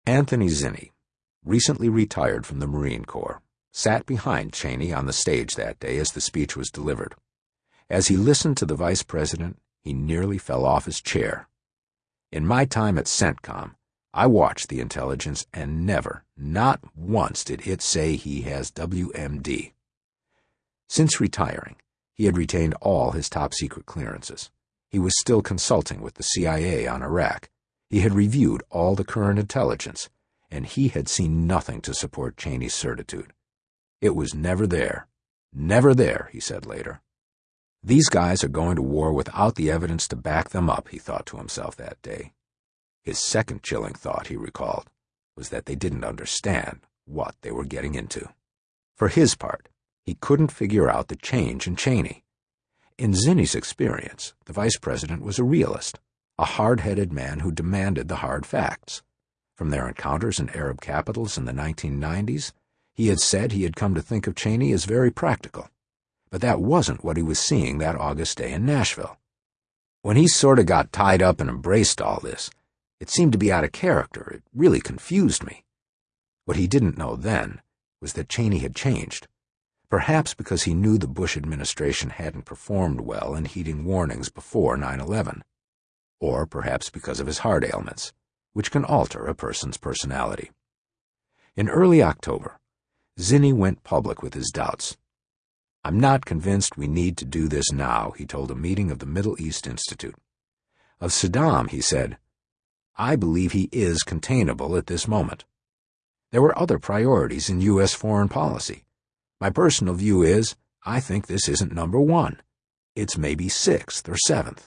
Anthony Zinni, recently retired from the Marine Corps, sat behind Cheney on the stage that day as the speech was delivered. As he listened to the vice president, he nearly fell off his chair. In my time at CENTCOM, I watched the intelligence and never, not once did it say he has WMD. Since retiring, he had retained all his top-secret clearances. He was still consulting with the CIA on Iraq. He had reviewed all the current intelligence, and he had seen nothing to support Cheney's certitude. It was never there, he said later. These guys are going to war without the evidence to back them up, he thought to himself that day. His second chilling thought, he recalled, was that they didn't understand what they were getting into. For his part, he couldn't figure out the change in Cheney. In Zinni's experience, the vice president was a realist, a hard-headed man who demanded the hard facts. From their encounters in Arab capitals in the 1990s, he had said he had come to think of Cheney as very practical. But that wasn't what he was seeing that August day in Nashville. When he sort of got tied up and embraced all this, it seemed to be out of character. It really confused me. What he didn't know then was that Cheney had changed, perhaps because he knew the Bush administration hadn't performed well in heeding warnings before 9/11, or perhaps because of his heart ailments, which can alter a person's personality. In early October, Zinni went public with his doubts. "I'm not convinced we need to do this now," he told a meeting of the Middle East Institute. Of Saddam, he said, "I believe he is containable at this moment. There were other priorities in U.S. foreign policy. My personal view is, I think this isn't number one. It's maybe sixth or seventh."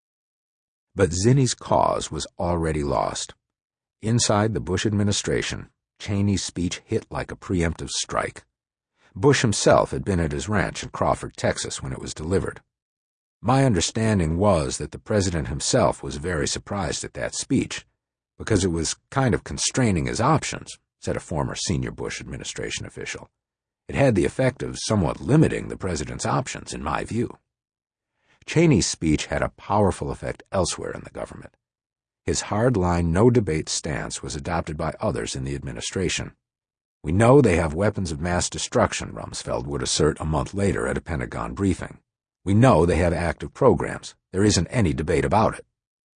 But Zinni's cause was already lost. Inside the Bush administration, Cheney's speech hit like a preemptive strike. Bush himself had been at his ranch in Crawford, Texas, when it was delivered. "My understanding was that the president himself was very surprised at that speech, because it was kind of constraining his options," said a former senior Bush administration official. "It had the effect of somewhat limiting the president's options, in my view." Cheney's speech had a powerful effect elsewhere in the government. His hard-line, no-debate stance was adopted by others in the administration. "We know they have weapons of mass destruction," Rumsfeld would assert a month later at a Pentagon briefing. "We know they have active programs. There isn't any debate about it."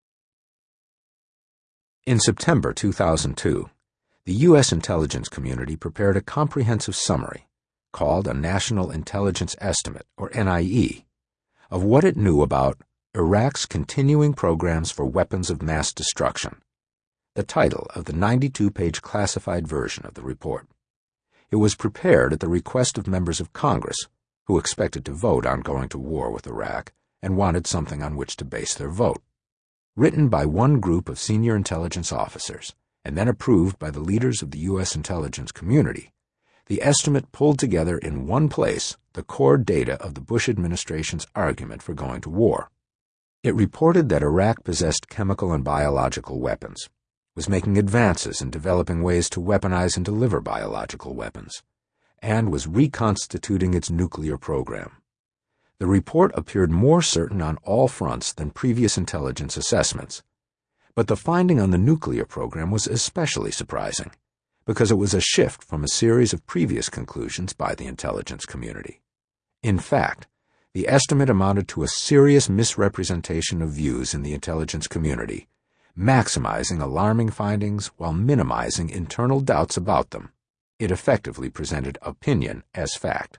In September 2002, the U.S. intelligence community prepared a comprehensive summary, called a National Intelligence Estimate, or NIE, of what it knew about Iraq's continuing programs for weapons of mass destruction, the title of the 92-page classified version of the report. It was prepared at the request of members of Congress, who expected to vote on going to war with Iraq and wanted something on which to base their vote. Written by one group of senior intelligence officers, and then approved by the leaders of the U.S. intelligence community, the estimate pulled together in one place the core data of the Bush administration's argument for going to war. It reported that Iraq possessed chemical and biological weapons, was making advances in developing ways to weaponize and deliver biological weapons, and was reconstituting its nuclear program. The report appeared more certain on all fronts than previous intelligence assessments, but the finding on the nuclear program was especially surprising, because it was a shift from a series of previous conclusions by the intelligence community. In fact, the estimate amounted to a serious misrepresentation of views in the intelligence community, maximizing alarming findings while minimizing internal doubts about them. It effectively presented opinion as fact.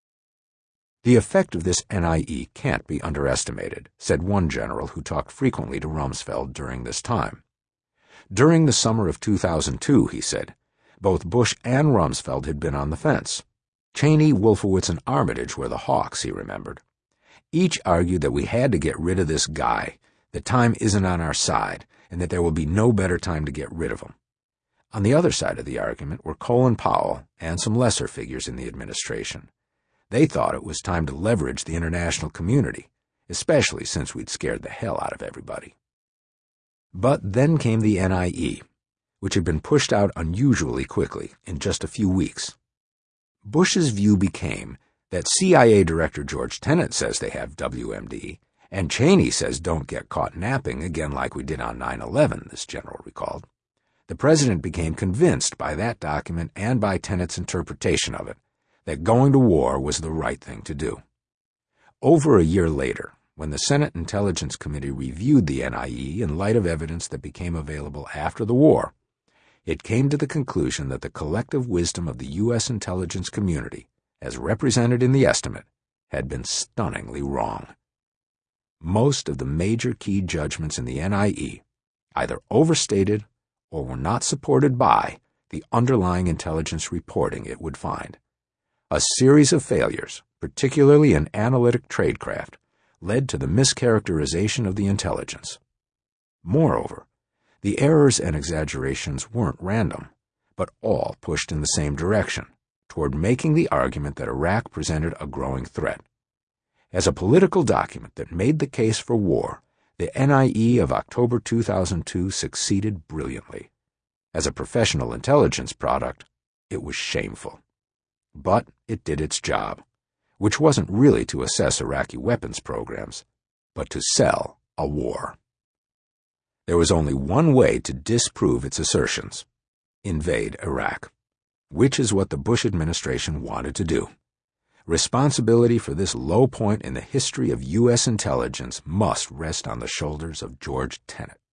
"The effect of this NIE can't be underestimated," said one general who talked frequently to Rumsfeld during this time. During the summer of 2002, he said, both Bush and Rumsfeld had been on the fence. Cheney, Wolfowitz, and Armitage were the hawks, he remembered. Each argued that we had to get rid of this guy, that time isn't on our side, and that there will be no better time to get rid of him. On the other side of the argument were Colin Powell and some lesser figures in the administration. They thought it was time to leverage the international community, especially since we'd scared the hell out of everybody. But then came the NIE, which had been pushed out unusually quickly, in just a few weeks. Bush's view became that CIA Director George Tenet says they have WMD, and Cheney says don't get caught napping again like we did on 9/11, this general recalled. The president became convinced by that document and by Tenet's interpretation of it that going to war was the right thing to do. Over a year later, when the Senate Intelligence Committee reviewed the NIE in light of evidence that became available after the war, it came to the conclusion that the collective wisdom of the U.S. intelligence community, as represented in the estimate, had been stunningly wrong. Most of the major key judgments in the NIE either overstated or were not supported by the underlying intelligence reporting it would find. A series of failures, particularly in analytic tradecraft, led to the mischaracterization of the intelligence. Moreover, the errors and exaggerations weren't random, but all pushed in the same direction, toward making the argument that Iraq presented a growing threat. As a political document that made the case for war, the NIE of October 2002 succeeded brilliantly. As a professional intelligence product, it was shameful. But it did its job, which wasn't really to assess Iraqi weapons programs, but to sell a war. There was only one way to disprove its assertions: invade Iraq, which is what the Bush administration wanted to do. Responsibility for this low point in the history of U.S. intelligence must rest on the shoulders of George Tenet.